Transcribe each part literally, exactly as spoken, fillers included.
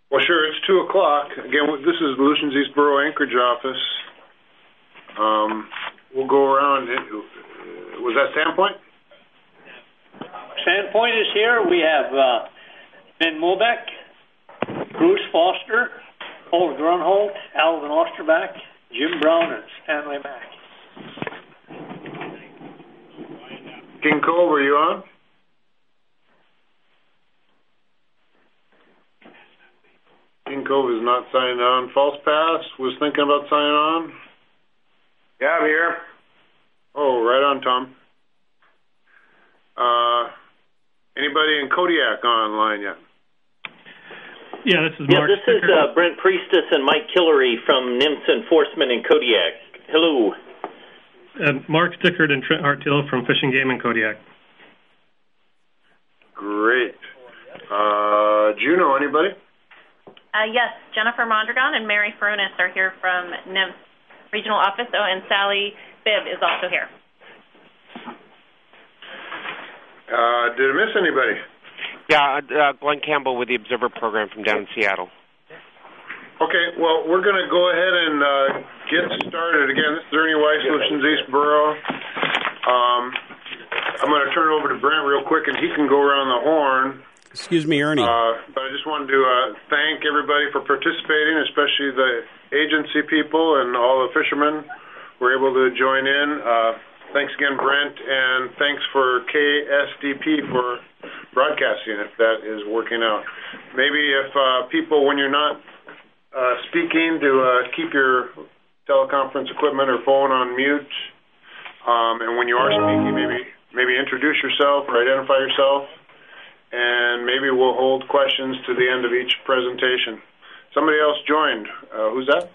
Well, sure, it's two o'clock. Again, this is Lucian's East Borough Anchorage office. Um, we'll go around. Was that Sandpoint? Sandpoint is here. We have uh, Ben Mobeck, Bruce Foster, Paul Grunholt, Alvin Osterbach, Jim Brown, and Stanley Mack. King Cove, are you on? King Cove is not signed on. False Pass was thinking about signing on. Yeah, I'm here. Oh, right on, Tom. Uh, anybody in Kodiak online yet? Yeah, this is yeah, Mark. this is uh, Brent Priestess and Mike Hillary from NIMS Enforcement in Kodiak. Hello. Uh, Mark Stickard and Trent Hartill from Fishing Game in Kodiak. Great. Uh, Juneau, anybody? Uh, yes, Jennifer Mondragon and Mary Furunis are here from NIMS Regional Office, oh, and Sally Bibb is also here. Uh, did I miss anybody? Yeah, uh, Glenn Campbell with the Observer Program from down in Seattle. Okay, well, we're going to go ahead and uh, get started. Again, this is Ernie Weiss, Lucian's East Borough. Um, I'm going to turn it over to Brent real quick, and he can go around the horn. Excuse me, Ernie. Uh, but I just wanted to uh, thank everybody for participating, especially the agency people and all the fishermen who were able to join in. Uh, thanks again, Brent, and thanks for K S D P for broadcasting, if that is working out. Maybe if uh, people, when you're not uh, speaking, to uh, keep your teleconference equipment or phone on mute, um, and when you are speaking, maybe maybe introduce yourself or identify yourself. And maybe we'll hold questions to the end of each presentation. Somebody else joined. Uh, who's that?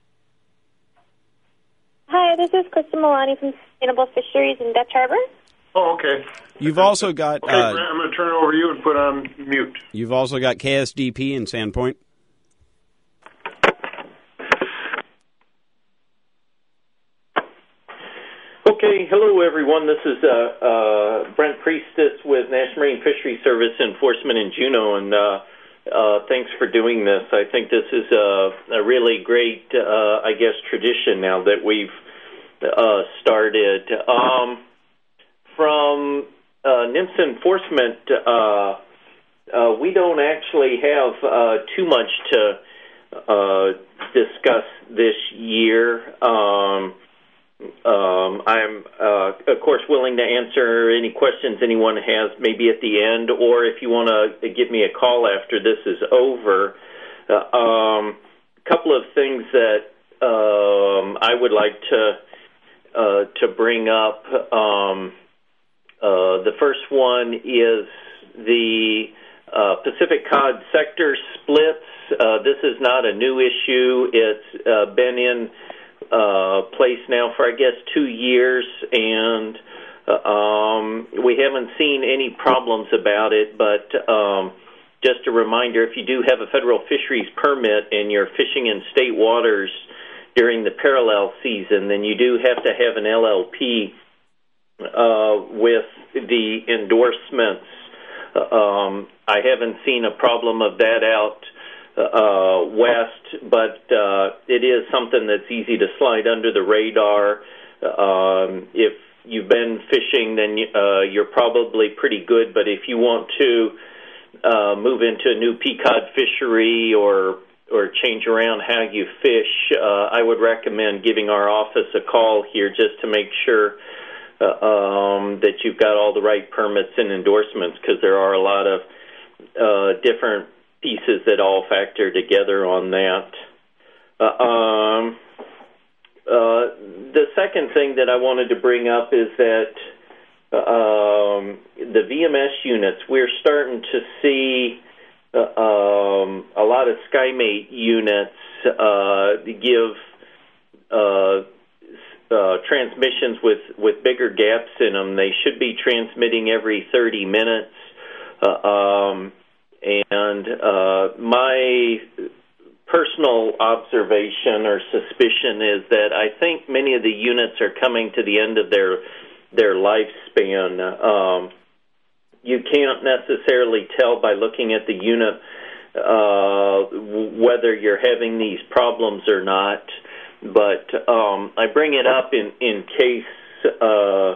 Hi, this is Krista Milani from Sustainable Fisheries in Dutch Harbor. Oh, okay. You've also got... Okay, uh, Brent, I'm going to turn it over to you and put on mute. You've also got K S D P in Sandpoint. Okay, hello everyone. This is uh, uh, Brent Priestess with National Marine Fisheries Service Enforcement in Juneau, and uh, uh, thanks for doing this. I think this is a, a really great, uh, I guess, tradition now that we've uh, started. Um, from uh, NIMS Enforcement, uh, uh, we don't actually have uh, too much to uh, discuss this year. Um, Um, I'm, uh, of course, willing to answer any questions anyone has maybe at the end, or if you want to give me a call after this is over. Uh, um, a couple of things that um, I would like to uh, to bring up. Um, uh, the first one is the uh, Pacific Cod sector splits. Uh, this is not a new issue. It's uh, been in Uh, place now for, I guess, two years, and uh, um, we haven't seen any problems about it, but um, just a reminder, if you do have a federal fisheries permit and you're fishing in state waters during the parallel season, then you do have to have an L L P uh, with the endorsements. Uh, um, I haven't seen a problem of that out Uh, west, but uh, it is something that's easy to slide under the radar. Um, if you've been fishing, then uh, you're probably pretty good, but if you want to uh, move into a new Pequod fishery or or change around how you fish, uh, I would recommend giving our office a call here just to make sure uh, um, that you've got all the right permits and endorsements, because there are a lot of uh, different pieces that all factor together on that. Uh, um, uh, the second thing that I wanted to bring up is that uh, um, the V M S units, we're starting to see uh, um, a lot of SkyMate units uh, give uh, uh, transmissions with, with bigger gaps in them. They should be transmitting every thirty minutes. Uh, um, And uh, my personal observation or suspicion is that I think many of the units are coming to the end of their their lifespan. Um, you can't necessarily tell by looking at the unit uh, whether you're having these problems or not. But um, I bring it up in, in case uh,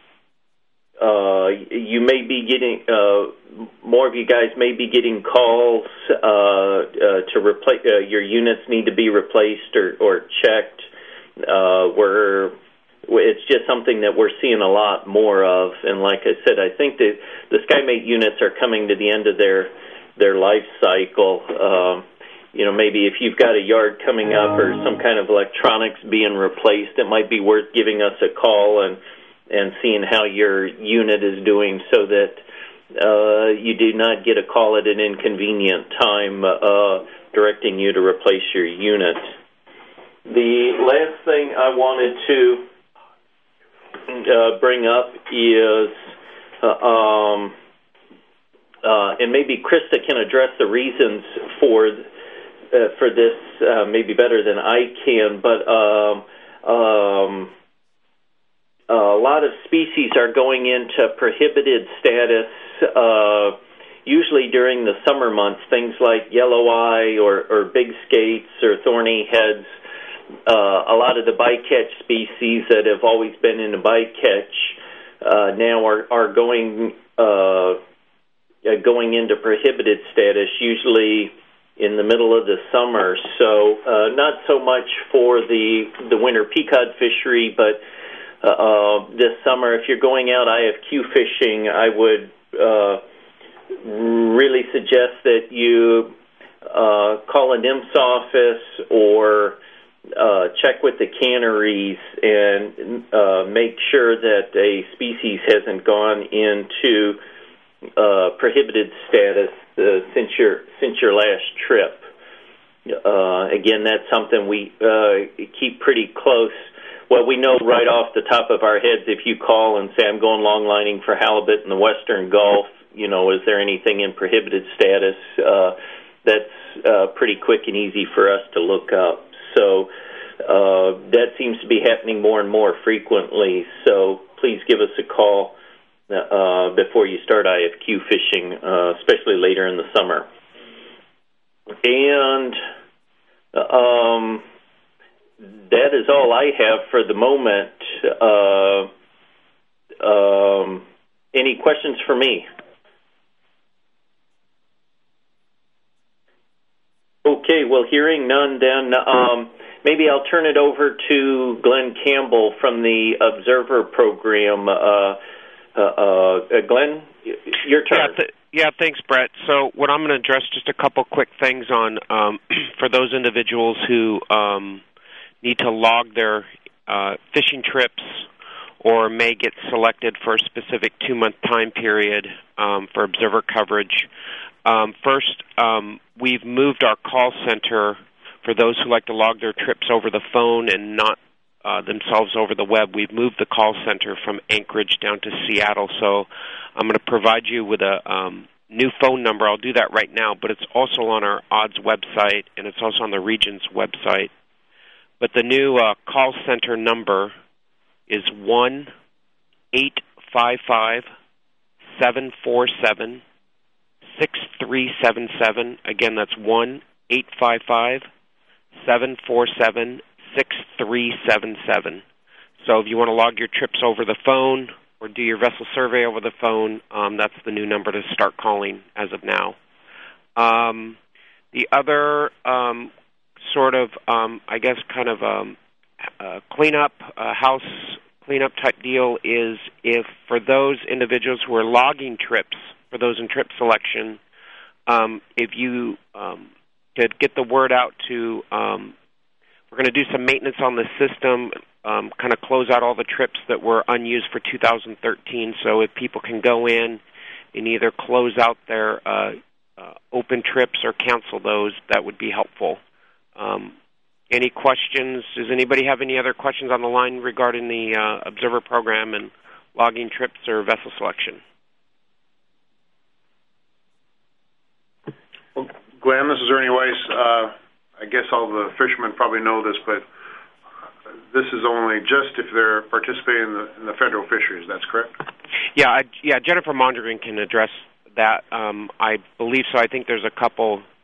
uh, you may be getting, uh, more of you guys may be getting calls uh, uh, to replace, uh, your units need to be replaced or, or checked. Uh, where it's just something that we're seeing a lot more of. And like I said, I think that the SkyMate units are coming to the end of their, their life cycle. Um, You know, maybe if you've got a yard coming up or some kind of electronics being replaced, it might be worth giving us a call and and seeing how your unit is doing so that uh, you do not get a call at an inconvenient time uh, directing you to replace your unit. The last thing I wanted to uh, bring up is, uh, um, uh, and maybe Krista can address the reasons for Uh, for this uh, maybe better than I can, but um, um, a lot of species are going into prohibited status, uh, usually during the summer months, things like yellow eye or, or big skates or thorny heads. Uh, a lot of the bycatch species that have always been in the bycatch uh, now are, are going, uh, going into prohibited status, usually in the middle of the summer. So uh, not so much for the the winter peacock fishery, but uh, uh, this summer, if you're going out I F Q fishing, I would uh, really suggest that you uh, call a N I M S office or uh, check with the canneries and uh, make sure that a species hasn't gone into uh, prohibited status Uh, since your since your last trip. Uh, again, that's something we uh, keep pretty close. Well, we know right off the top of our heads if you call and say, I'm going long lining for halibut in the Western Gulf, you know, is there anything in prohibited status? Uh, that's uh, pretty quick and easy for us to look up. So uh, that seems to be happening more and more frequently. So please give us a call Uh, before you start I F Q fishing, uh, especially later in the summer. And um, that is all I have for the moment. Uh, um, any questions for me? Okay, well, hearing none, then um, maybe I'll turn it over to Glenn Campbell from the Observer Program. Uh, Uh, uh, Glenn, your turn. Yeah, th- yeah, thanks, Brett. So what I'm going to address just a couple quick things on um, for those individuals who um, need to log their uh, fishing trips or may get selected for a specific two-month time period um, for observer coverage. Um, first, um, we've moved our call center for those who like to log their trips over the phone and not Uh, themselves over the web. We've moved the call center from Anchorage down to Seattle, so I'm going to provide you with a um, new phone number. I'll do that right now, but it's also on our odds website, and it's also on the region's website. But the new uh, call center number is one eight five five, seven four seven, six three seven seven. Again, that's one eight five five, seven four seven, six three seven seven. So if you want to log your trips over the phone or do your vessel survey over the phone, um, that's the new number to start calling as of now. Um, the other um, sort of, um, I guess, kind of um, uh, cleanup, uh, house cleanup type deal is if for those individuals who are logging trips, for those in trip selection, um, if you um, could get the word out to um, we're going to do some maintenance on the system, um, kind of close out all the trips that were unused for two thousand thirteen. So if people can go in and either close out their uh, uh, open trips or cancel those, that would be helpful. Um, any questions? Does anybody have any other questions on the line regarding the uh, Observer Program and logging trips or vessel selection? Well, Glenn, this is Ernie Weiss. Uh, I guess all the fishermen probably know this, but this is only just if they're participating in the, in the federal fisheries. That's correct? Yeah, I, yeah. Jennifer Mondragon can address that. Um, I believe so. I think there's a couple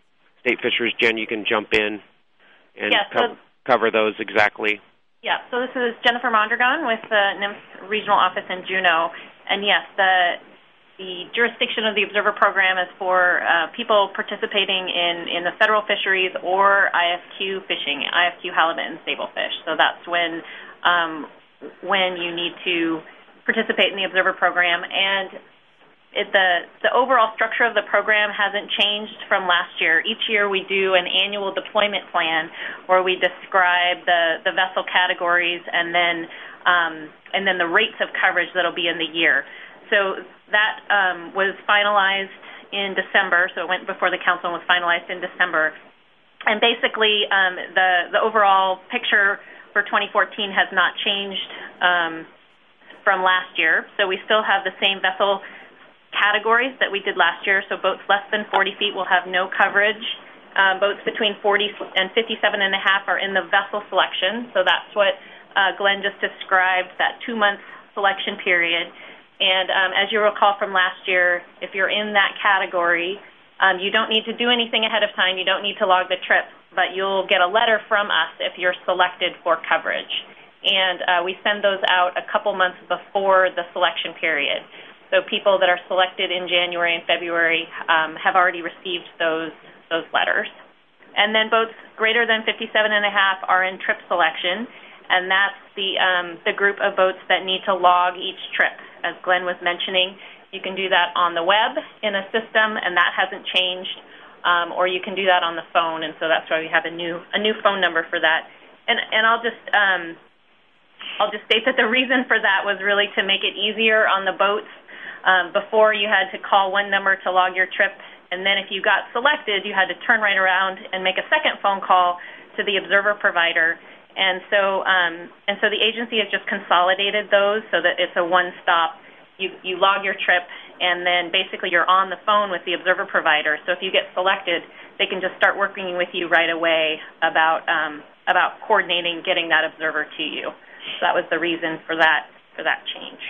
state fisheries. Jen, you can jump in and yeah, so, co- cover those exactly. Yeah, so this is Jennifer Mondragon with the N M S Regional Office in Juneau. And yes, the the jurisdiction of the Observer Program is for uh, people participating in, in the federal fisheries or I F Q fishing, I F Q halibut and sablefish. So that's when um, when you need to participate in the Observer Program. And it, the, the overall structure of the program hasn't changed from last year. Each year we do an annual deployment plan where we describe the, the vessel categories and then um, and then the rates of coverage that will be in the year. So that um, was finalized in December, so it went before the council and was finalized in December. And basically, um, the, the overall picture for twenty fourteen has not changed um, from last year. So we still have the same vessel categories that we did last year. So boats less than forty feet will have no coverage. Um, boats between forty and fifty-seven and a half are in the vessel selection. So that's what uh, Glenn just described, that two-month selection period. And um, as you recall from last year, if you're in that category, um, you don't need to do anything ahead of time. You don't need to log the trip, but you'll get a letter from us if you're selected for coverage. And uh, we send those out a couple months before the selection period. So people that are selected in January and February um, have already received those those letters. And then boats greater than fifty-seven and a half are in trip selection, and that's the um, the group of boats that need to log each trip. As Glenn was mentioning, you can do that on the web in a system, and that hasn't changed, um, or you can do that on the phone, and so that's why we have a new a new phone number for that. And and I'll just um, I'll just state that the reason for that was really to make it easier on the boats. Um, before, you had to call one number to log your trip, and then if you got selected, you had to turn right around and make a second phone call to the observer provider. And so, um, and so the agency has just consolidated those so that it's a one-stop. You you log your trip, and then basically you're on the phone with the observer provider. So if you get selected, they can just start working with you right away about um, about coordinating getting that observer to you. So that was the reason for that for that change.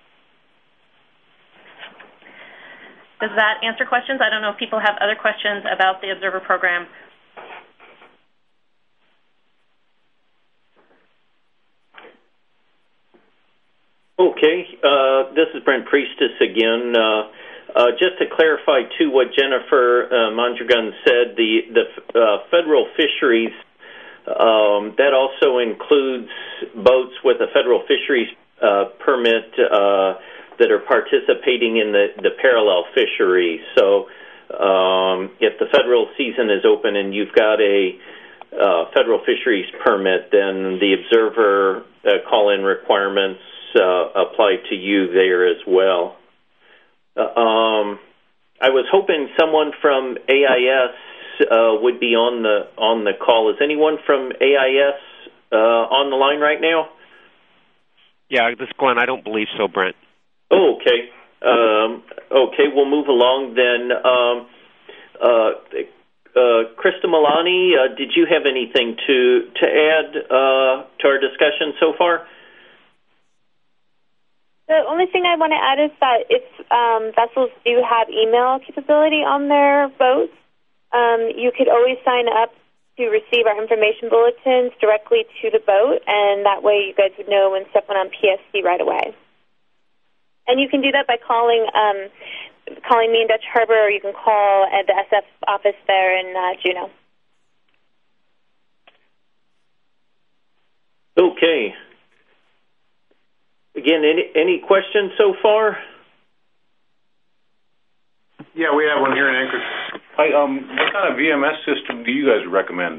Does that answer questions? I don't know if people have other questions about the observer program. Okay, uh, this is Brent Priestess again. Uh, uh, just to clarify, too, what Jennifer uh, Mondragon said, the, the uh, federal fisheries, um, that also includes boats with a federal fisheries uh, permit uh, that are participating in the, the parallel fisheries. So um, if the federal season is open and you've got a uh, federal fisheries permit, then the observer uh, call-in requirements Uh, apply to you there as well. Uh, um, I was hoping someone from A I S uh, would be on the on the call. Is anyone from A I S uh, on the line right now? Yeah, this is Glenn. I don't believe so, Brent. Oh, okay. Um, okay, we'll move along then. Um, uh, uh, Krista Milani, uh, did you have anything to to add uh, to our discussion so far? The only thing I want to add is that if um, vessels do have email capability on their boats, um, you could always sign up to receive our information bulletins directly to the boat, and that way you guys would know when stuff went on P S C right away. And you can do that by calling um, calling me in Dutch Harbor, or you can call at the S F office there in uh, Juneau. Okay. Again, any any questions so far? Yeah, we have one here in Anchorage. Hi, um, what kind of V M S system do you guys recommend?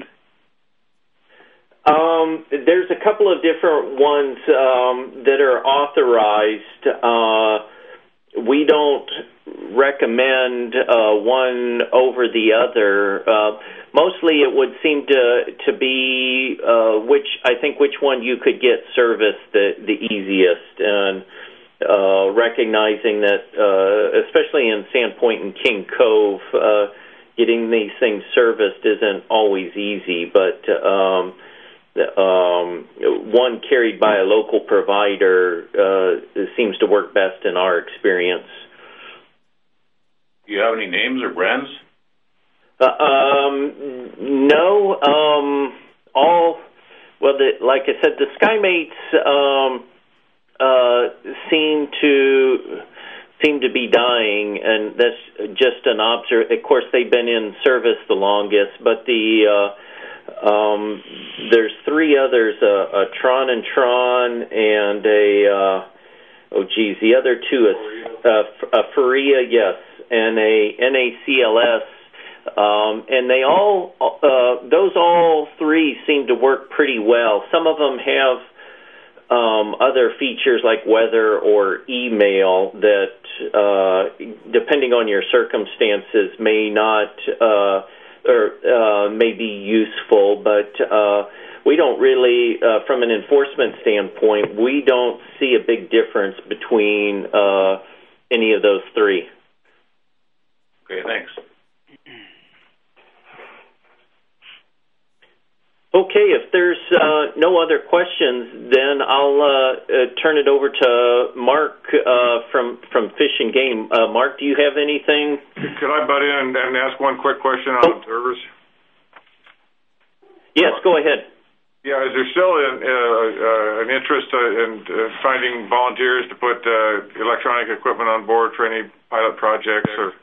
Um, there's a couple of different ones um, that are authorized. Uh, we don't recommend uh, one over the other. Uh, mostly, it would seem to to be uh, which I think which one you could get service the the easiest, and uh, recognizing that uh, especially in Sandpoint and King Cove, uh, getting these things serviced isn't always easy, but um, um, one carried by a local provider uh, seems to work best in our experience. Do you have any names or brands? Uh, um, no. Um, all well, the, like I said, the Skymates um, uh, seem to seem to be dying, and that's just an observ. Of course, they've been in service the longest, but the uh, um, there's three others: uh, a Tron and Tron, and a uh, oh geez, the other two is uh, a Faria, yes, and a N A C L S. Um, and they all, uh, those all three seem to work pretty well. Some of them have um, other features like weather or email that, uh, depending on your circumstances, may not uh, or uh, may be useful. But uh, we don't really, uh, from an enforcement standpoint, we don't see a big difference between uh, any of those three. Okay, thanks. Okay, if there's uh, no other questions, then I'll uh, uh, turn it over to Mark uh, from from Fish and Game. Uh, Mark, do you have anything? Could I butt in and, and ask one quick question on oh. observers? Yes, go ahead. Yeah, is there still an, uh, uh, an interest uh, in uh, finding volunteers to put uh, electronic equipment on board for any pilot projects? Or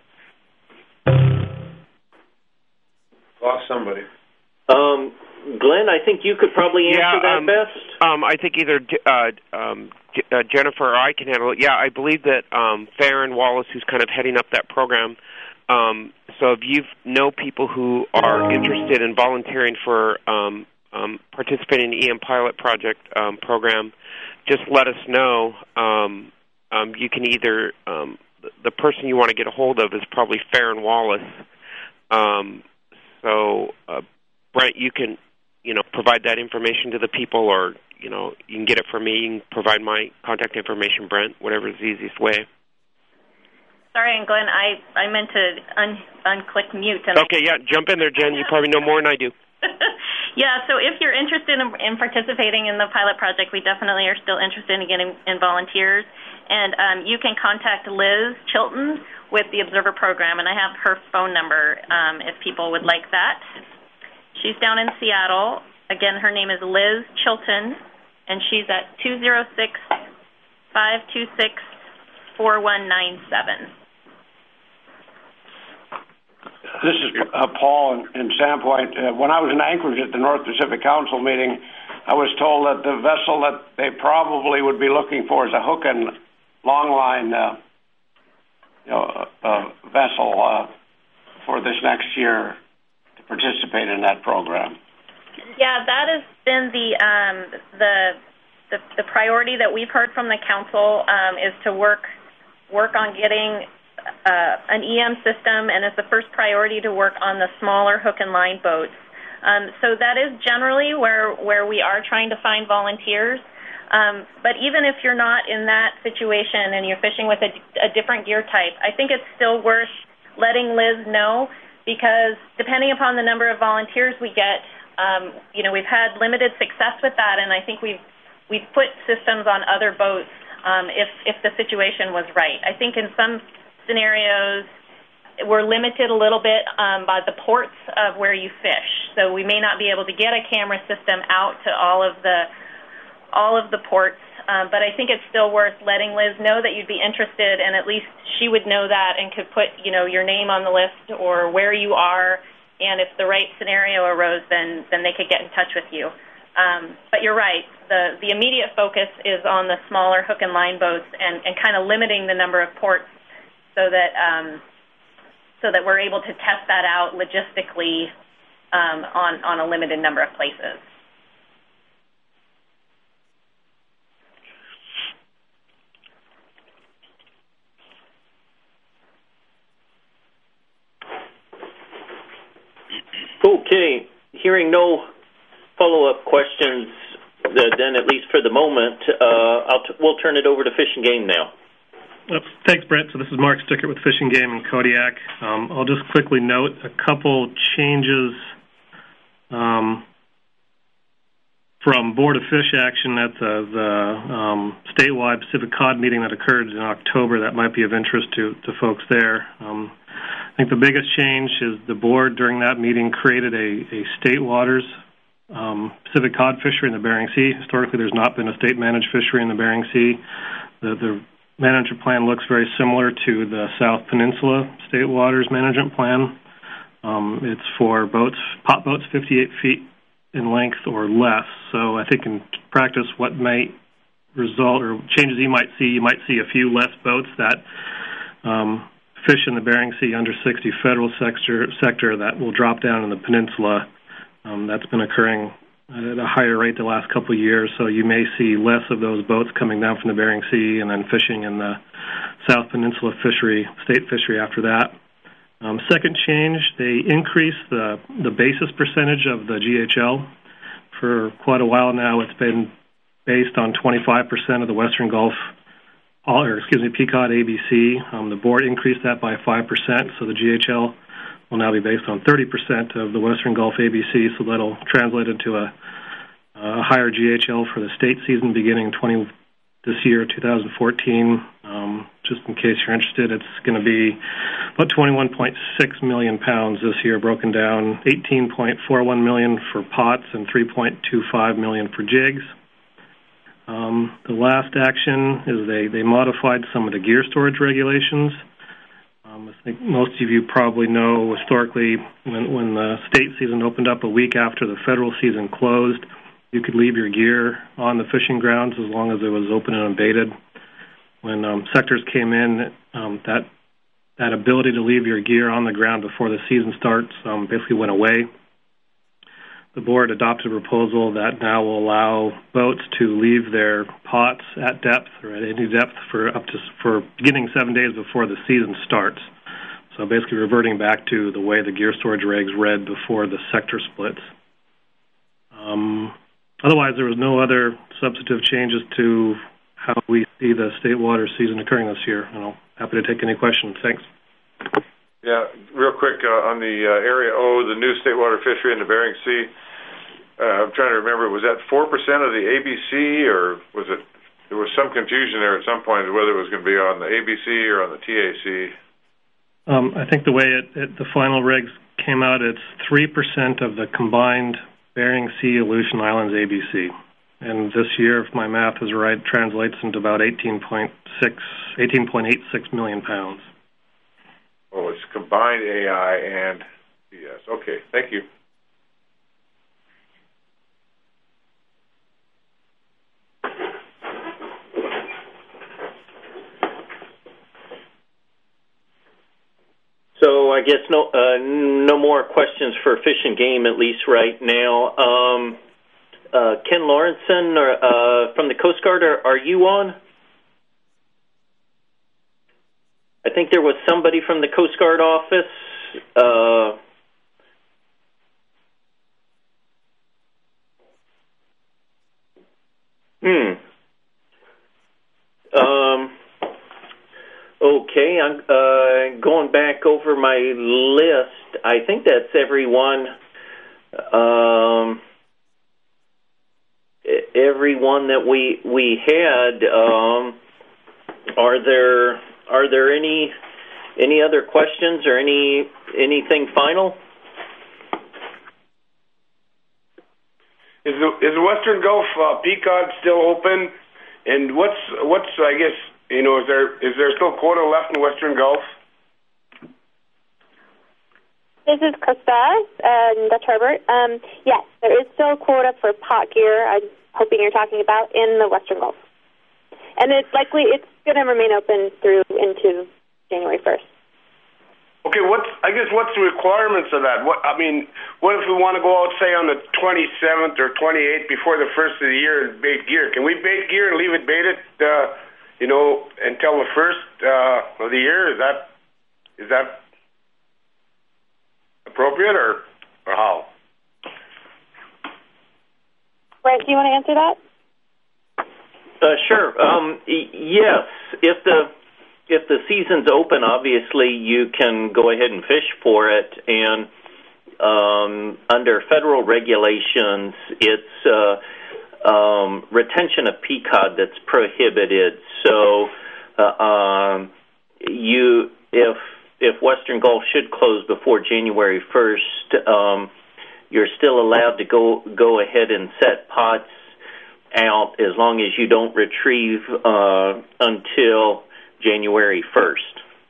lost somebody. Um. Glenn, I think you could probably answer yeah, that um, best. Um, I think either uh, um, uh, Jennifer or I can handle it. Yeah, I believe that um, Farron Wallace, who's kind of heading up that program, um, so if you know people who are interested in volunteering for um, um, participating in the E M Pilot Project um, program, just let us know. Um, um, you can either, um, the person you want to get a hold of is probably Farron Wallace. Um, so, uh, Brent, you can... you know, provide that information to the people, or, you know, you can get it from me. You can provide my contact information, Brent, whatever is the easiest way. Sorry, and Glenn, I, I meant to un, unclick mute. And okay, yeah, jump in there, Jen. You probably know more than I do. Yeah, so if you're interested in, in participating in the pilot project, we definitely are still interested in getting in volunteers. And um, you can contact Liz Chilton with the Observer Program, and I have her phone number um, if people would like that. She's down in Seattle. Again, her name is Liz Chilton, and she's at two oh six, five two six, four one nine seven. This is uh, Paul in, in Sandpoint. Uh, when I was in Anchorage at the North Pacific Council meeting, I was told that the vessel that they probably would be looking for is a hook and long line uh, you know, uh, vessel uh, for this next year to participate in that program. Yeah, that has been the um, the, the the priority that we've heard from the council um, is to work work on getting uh, an E M system, and it's the first priority to work on the smaller hook and line boats. Um, so that is generally where where we are trying to find volunteers. Um, but even if you're not in that situation and you're fishing with a, a different gear type, I think it's still worth letting Liz know, because depending upon the number of volunteers we get, um, you know, we've had limited success with that, and I think we've we've put systems on other boats um, if if the situation was right. I think in some scenarios we're limited a little bit um, by the ports of where you fish, so we may not be able to get a camera system out to all of the all of the ports, um, but I think it's still worth letting Liz know that you'd be interested, and at least she would know that and could put, you know, your name on the list or where you are, and if the right scenario arose, then then they could get in touch with you. Um, but you're right, the the immediate focus is on the smaller hook and line boats and, and kind of limiting the number of ports so that um, so that we're able to test that out logistically um, on, on a limited number of places. Okay, hearing no follow-up questions, uh, then at least for the moment, uh, I'll t- we'll turn it over to Fish and Game now. Uh, thanks, Brent. So this is Mark Stickert with Fish and Game in Kodiak. Um, I'll just quickly note a couple changes. Um, from Board of Fish action at the, the um, statewide Pacific Cod meeting that occurred in October that might be of interest to, to folks there. Um, I think the biggest change is the board during that meeting created a, a state waters um, Pacific Cod fishery in the Bering Sea. Historically, there's not been a state-managed fishery in the Bering Sea. The, the management plan looks very similar to the South Peninsula State Waters Management Plan. Um, it's for boats, pot boats fifty-eight feet in length or less. So I think in practice what might result, or changes you might see, you might see a few less boats that um, fish in the Bering Sea under sixty federal sector, sector that will drop down in the peninsula. Um, that's been occurring at a higher rate the last couple of years, so you may see less of those boats coming down from the Bering Sea and then fishing in the South Peninsula fishery, state fishery after that. Um, second change, they increased the, the basis percentage of the G H L. For quite a while now, it's been based on twenty-five percent of the Western Gulf, all, or excuse me, P C O D A B C. Um, the board increased that by five percent, so the G H L will now be based on thirty percent of the Western Gulf A B C, so that'll translate into a, a higher G H L for the state season beginning twenty this year, two thousand fourteen. Um, just in case you're interested, it's going to be about twenty-one point six million pounds this year, broken down eighteen point four one million for pots and three point two five million for jigs. Um, the last action is they, they modified some of the gear storage regulations. Um, I think most of you probably know historically when, when the state season opened up a week after the federal season closed, you could leave your gear on the fishing grounds as long as it was open and unbaited. When um, sectors came in, um, that that ability to leave your gear on the ground before the season starts um, basically went away. The board adopted a proposal that now will allow boats to leave their pots at depth or at any depth for up to for beginning seven days before the season starts. So basically reverting back to the way the gear storage regs read before the sector splits. Um, otherwise, there was no other substantive changes to how we see the state water season occurring this year. And I'm happy to take any questions. Thanks. Yeah, real quick uh, on the uh, Area O, the new state water fishery in the Bering Sea. Uh, I'm trying to remember, was that four percent of the A B C, or was it, there was some confusion there at some point whether it was going to be on the A B C or on the T A C? Um, I think the way it, it, the final regs came out, it's three percent of the combined Bering Sea Aleutian Islands A B C. And this year, if my math is right, translates into about eighteen point eight six million pounds. Oh, it's combined A I and B S. Okay, thank you. So I guess no uh, no more questions for Fish and Game, at least right now. Um, uh, Ken Lawrenson or, uh, from the Coast Guard, are, are you on? I think there was somebody from the Coast Guard office. Uh, hmm. Um. Okay, I'm uh, going back over my list. I think that's everyone. Um, everyone that we we had. Um, are there are there any any other questions or any anything final? Is the is the Western Gulf uh, P C O D still open? And what's what's I guess. You know, is there is there still quota left in the Western Gulf? This is Krista, uh, Dutch Herbert. Um, yes, there is still quota for pot gear, I'm hoping you're talking about, in the Western Gulf. And it's likely, it's going to remain open through into January first. Okay, what's, I guess what's the requirements of that? What I mean, what if we want to go out, say, on the twenty-seventh or twenty-eighth before the first of the year and bait gear? Can we bait gear and leave it baited, uh, you know, until the first uh, of the year? Is that is that appropriate, or or how? Brent, do you want to answer that? Uh, sure. Um, y- yes. If the if the season's open, obviously you can go ahead and fish for it, and um, under federal regulations, it's uh, um, retention of P COD that's prohibited. So uh, um, you, if if Western Gulf should close before January first, um, you're still allowed to go go ahead and set pots out as long as you don't retrieve uh, until January first.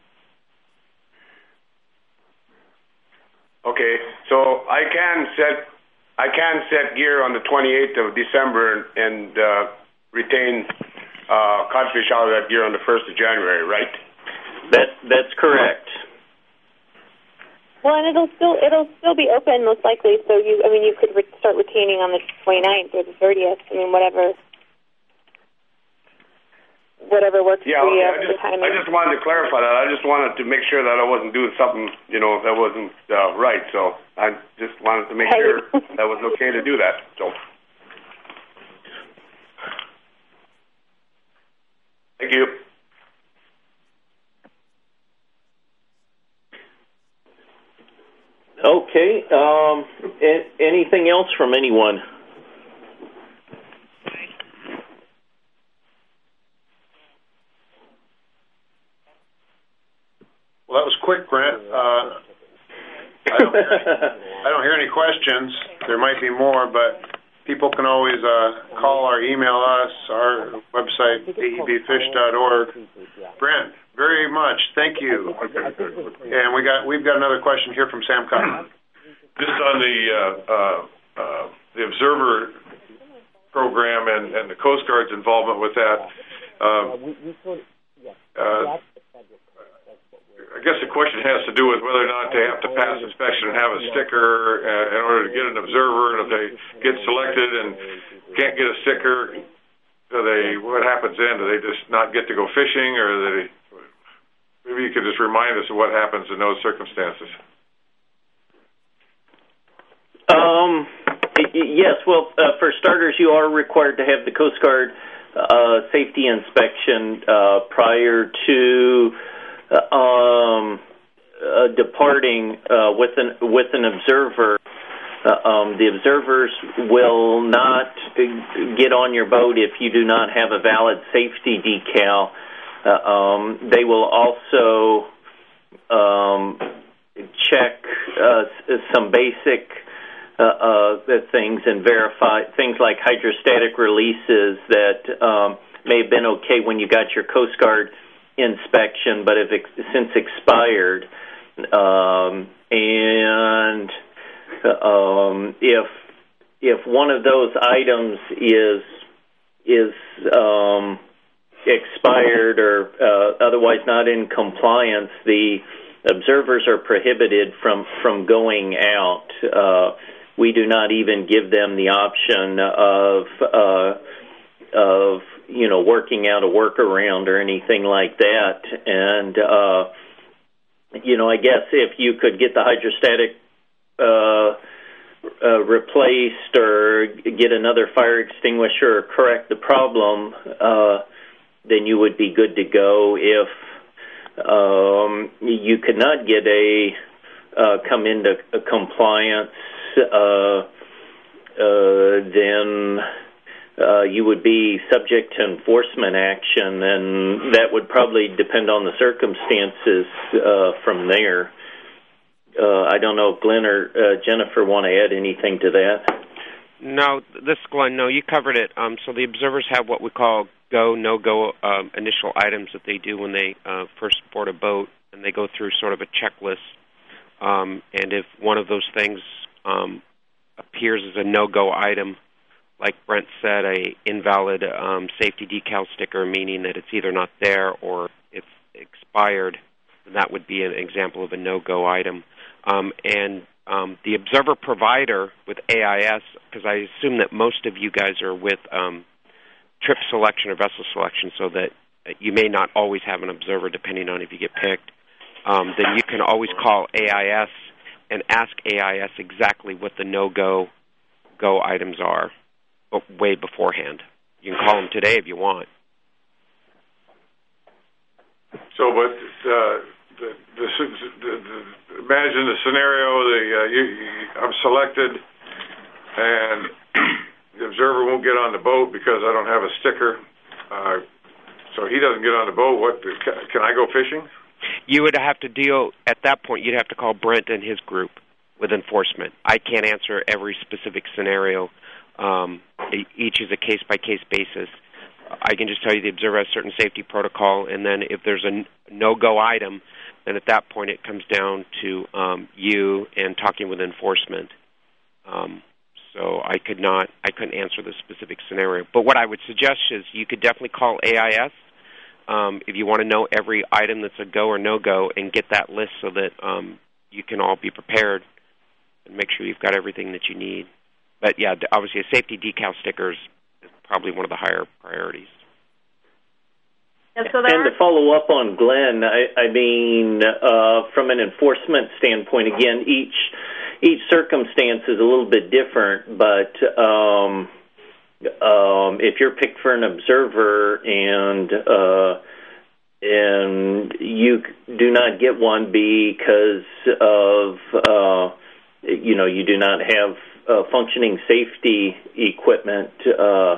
Okay, so I can set I can set gear on the twenty-eighth of December and uh, retain uh, codfish out of that gear on the first of January, right? That that's correct. Well, and it'll still it'll still be open most likely. So you, I mean, you could re- start retaining on the twenty-ninth or the thirtieth. I mean, whatever, whatever works yeah, for you. Okay. I just I just wanted to clarify that. I just wanted to make sure that I wasn't doing something, you know, that wasn't uh, right. So I just wanted to make hey. sure that was okay to do that. So thank you. Okay. Um, a- anything else from anyone? Well, that was quick, Brent. Uh, I, don't hear any, I don't hear any questions. There might be more, but people can always uh, call or email us, our website, a e b fish dot org. Brent, very much. Thank you. And we got, we've got another question here from Sam Cotton. Just on the uh, uh, uh, the observer program and, and the Coast Guard's involvement with that, um, uh, I guess the question has to do with whether or not they have to pass inspection and have a sticker uh, in order to get an observer, and if they get selected and can't get a sticker, do they, what happens then? Do they just not get to go fishing, or do they, maybe you could just remind us of what happens in those circumstances? Um, yes, well, uh, for starters, you are required to have the Coast Guard uh, safety inspection uh, prior to uh, um, uh, departing uh, with an with an observer. Uh, um, the observers will not get on your boat if you do not have a valid safety decal. Uh, um, they will also um, check uh, some basic Uh, uh, things and verify things like hydrostatic releases that um, may have been okay when you got your Coast Guard inspection, but have ex- since expired. Um, and um, if if one of those items is is um, expired or uh, otherwise not in compliance, the observers are prohibited from from going out. Uh, We do not even give them the option of uh, of you know working out a workaround or anything like that. And uh, you know, I guess if you could get the hydrostatic uh, uh, replaced or get another fire extinguisher or correct the problem, uh, then you would be good to go. If um, you could not get a uh, come into a compliance, Uh, uh, then uh, you would be subject to enforcement action, and that would probably depend on the circumstances uh, from there. Uh, I don't know if Glenn or uh, Jennifer want to add anything to that. No, this is Glenn. No, you covered it. Um, so the observers have what we call go, no-go um, initial items that they do when they uh, first board a boat, and they go through sort of a checklist. Um, and if one of those things Um, appears as a no-go item, like Brent said, a invalid um, safety decal sticker, meaning that it's either not there or it's expired, then that would be an example of a no-go item. Um, and um, the observer provider with A I S, because I assume that most of you guys are with um, trip selection or vessel selection, so that you may not always have an observer depending on if you get picked, um, then you can always call A I S and ask A I S exactly what the no-go go items are way beforehand. You can call them today if you want. So, but uh, the, the, the, the, imagine the scenario: the uh, you, you, I'm selected, and the observer won't get on the boat because I don't have a sticker. Uh, so he doesn't get on the boat. What can I go fishing? You would have to deal at that point. You'd have to call Brent and his group with enforcement. I can't answer every specific scenario. Um, each is a case by case basis. I can just tell you the observer has a certain safety protocol, and then if there's a no-go item, then at that point it comes down to um, you and talking with enforcement. Um, so I could not, I couldn't answer the specific scenario. But what I would suggest is you could definitely call A I S um, if you want to know every item that's a go or no-go and get that list so that um, you can all be prepared and make sure you've got everything that you need. But yeah, obviously a safety decal sticker is probably one of the higher priorities. And, so and to follow up on Glenn, I, I mean, uh, from an enforcement standpoint, again, each each circumstance is a little bit different, but um, um, if you're picked for an observer and uh, and you do not get one because of, uh, you know, you do not have uh, functioning safety equipment, uh,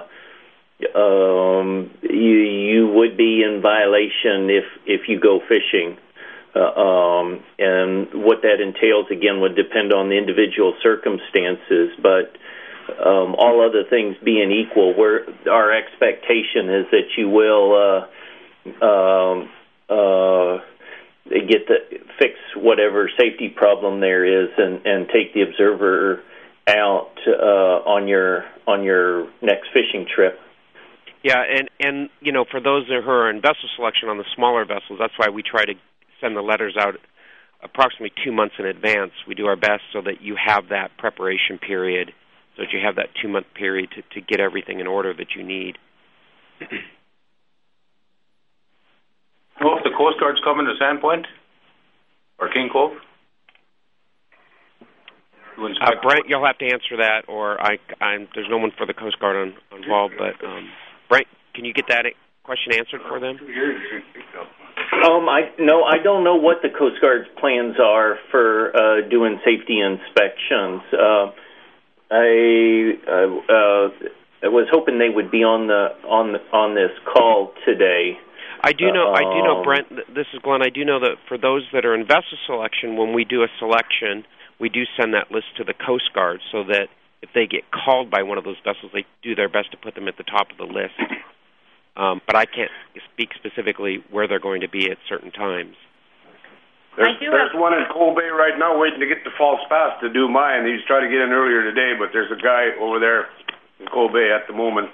Um, you you would be in violation if if you go fishing, uh, um, and what that entails again would depend on the individual circumstances. But um, all other things being equal, where our expectation is that you will uh, um, uh, get the fix whatever safety problem there is, and, and take the observer out uh, on your on your next fishing trip. Yeah, and, and, you know, for those who are in vessel selection on the smaller vessels, that's why we try to send the letters out approximately two months in advance. We do our best so that you have that preparation period, so that you have that two-month period to, to get everything in order that you need. Well, if the Coast Guard's coming to Sandpoint or King Cove? Uh, Brent, you'll have to answer that, or I, I'm, there's no one for the Coast Guard on, involved, but... Um, Brent, can you get that question answered for them? Um, I no, I don't know what the Coast Guard's plans are for uh, doing safety inspections. Uh, I uh, I was hoping they would be on the on the, on this call today. I do know. Um, I do know, Brent. This is Glenn. I do know that for those that are in vessel selection, when we do a selection, we do send that list to the Coast Guard so that if they get called by one of those vessels, they do their best to put them at the top of the list. Um, but I can't speak specifically where they're going to be at certain times. There's, there's one in Coal Bay right now waiting to get the false pass to do mine. He's trying to get in earlier today, but there's a guy over there in Coal Bay at the moment.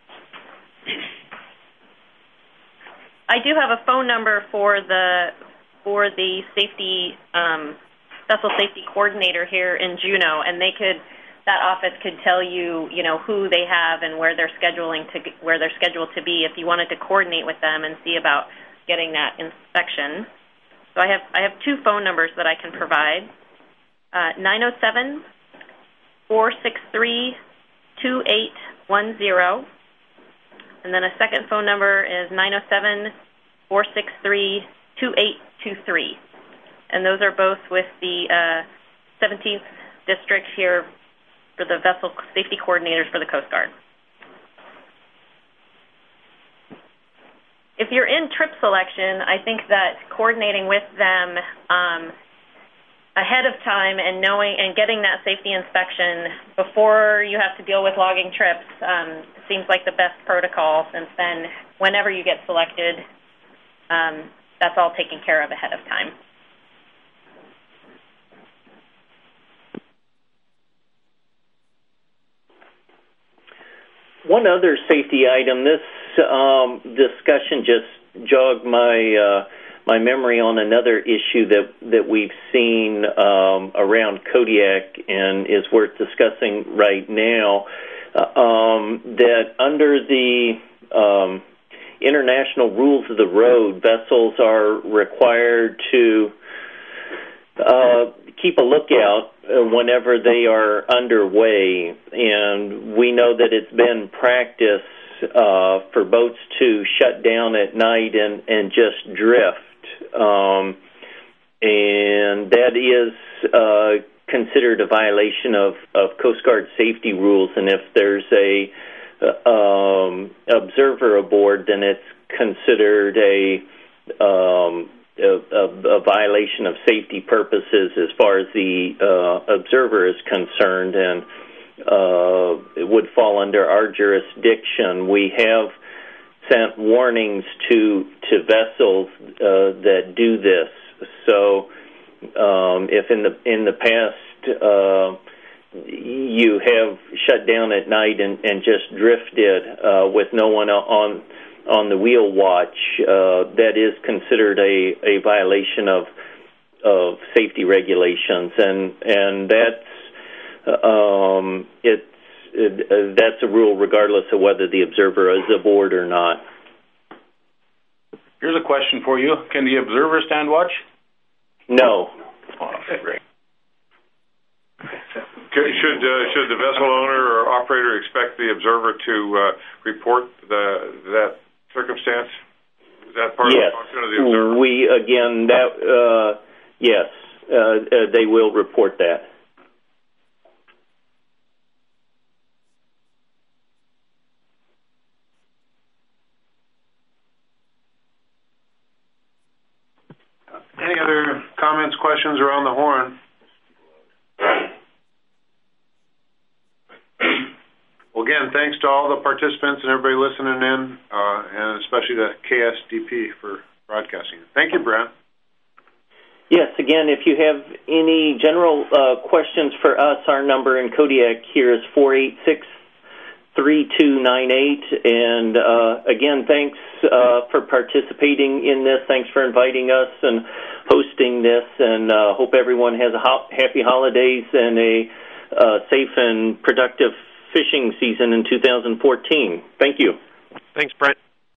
I do have a phone number for the for the safety um, vessel safety coordinator here in Juneau, and they could. That office could tell you, you know, who they have and where they're scheduling to where they're scheduled to be if you wanted to coordinate with them and see about getting that inspection. So I have I have two phone numbers that I can provide: uh, nine zero seven, four six three, two eight one zero, and then a second phone number is nine zero seven, four six three, two eight two three, and those are both with the uh, seventeenth District here. For the vessel safety coordinators for the Coast Guard. If you're in trip selection, I think that coordinating with them um, ahead of time and knowing and getting that safety inspection before you have to deal with logging trips um, seems like the best protocol, since then whenever you get selected, um, that's all taken care of ahead of time. One other safety item. This um, discussion just jogged my uh, my memory on another issue that that we've seen um, around Kodiak and is worth discussing right now. Uh, um, that under the um, international rules of the road, vessels are required to uh, keep a lookout whenever they are underway, and we know that it's been practice uh, for boats to shut down at night and, and just drift, um, and that is uh, considered a violation of, of Coast Guard safety rules, and if there's a uh, um, observer aboard, then it's considered a, um, a, a, a violation of safety purposes as far as the uh, observer is concerned, and uh, it would fall under our jurisdiction. We have sent warnings to to vessels uh, that do this. So, um, if in the in the past uh, you have shut down at night and, and just drifted uh, with no one on on the wheel watch, uh, that is considered a, a violation of of safety regulations, and and that's um, it's it, uh, that's a rule regardless of whether the observer is aboard or not. Here's a question for you: can the observer stand watch? No. Oh, great. Should uh, should the vessel owner or operator expect the observer to uh, report the that circumstance? Is that part yes. of the function of the observer? We again that uh, yes, uh, uh, they will report that. Any other comments, questions around the horn? Well, again, thanks to all the participants and everybody listening in, uh, and especially to K S D P for broadcasting. Thank you, Brent. Yes, again, if you have any general uh, questions for us, our number in Kodiak here is four eight six, three two nine eight. And uh, again, thanks uh, for participating in this. Thanks for inviting us and hosting this. And uh, hope everyone has a ho- happy holidays and a uh, safe and productive fishing season in two thousand fourteen. Thank you. Thanks, Brent.